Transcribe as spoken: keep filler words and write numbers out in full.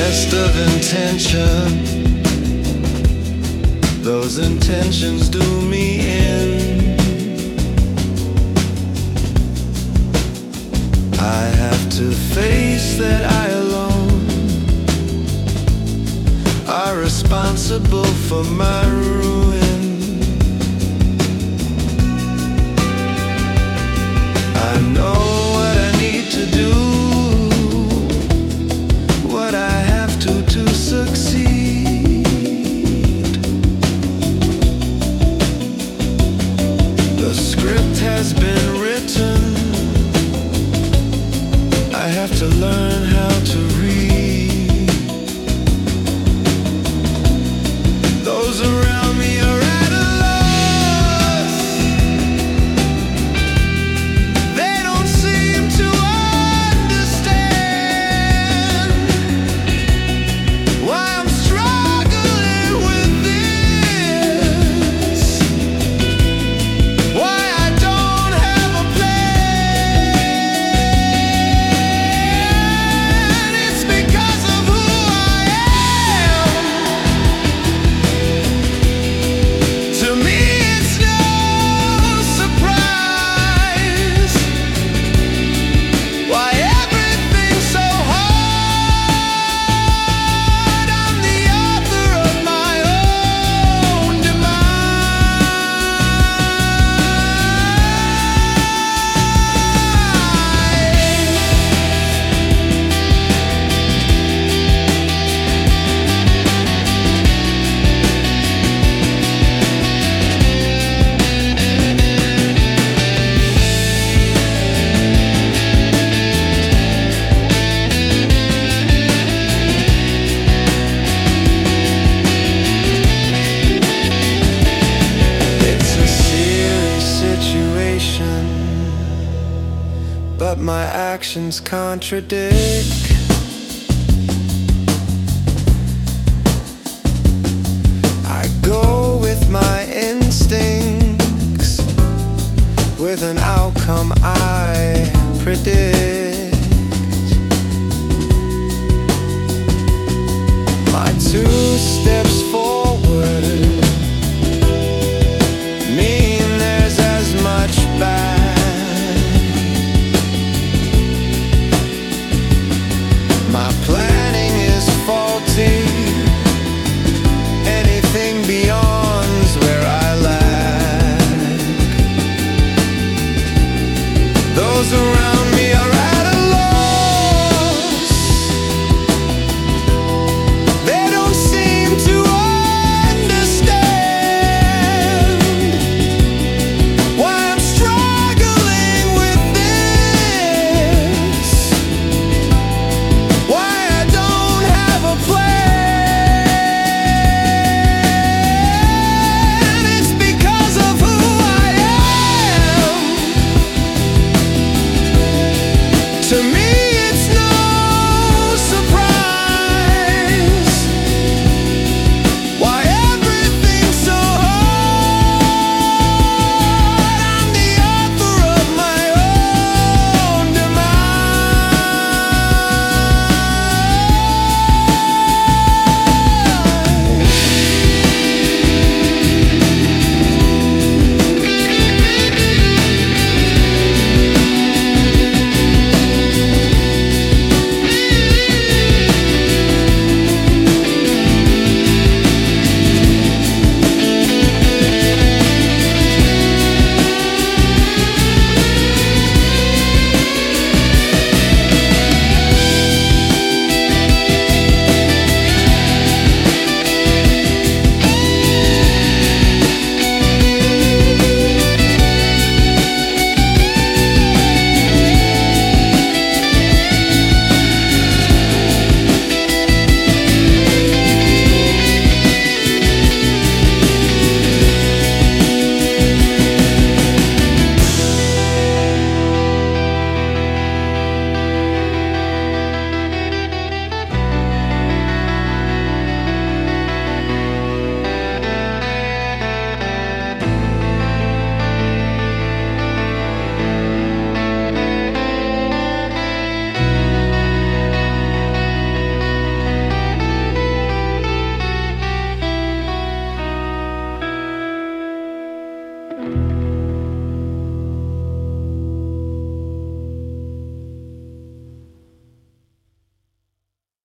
best of intention. Those intentions do me in. I have to face that I alone are responsible for my ruin. I know what I need to do, what I have to to succeed. The script has been written, I have to learn how to read. Those around me are at a loss. They don't seem to understand why I'm struggling with this, why I don't have a plan. It's because of who I am. To me it's no surprise why everything's so hard. I'm the author of my own It's a serious situation, but my actions contradict. I go with my instincts, with an outcome I predict. My two steps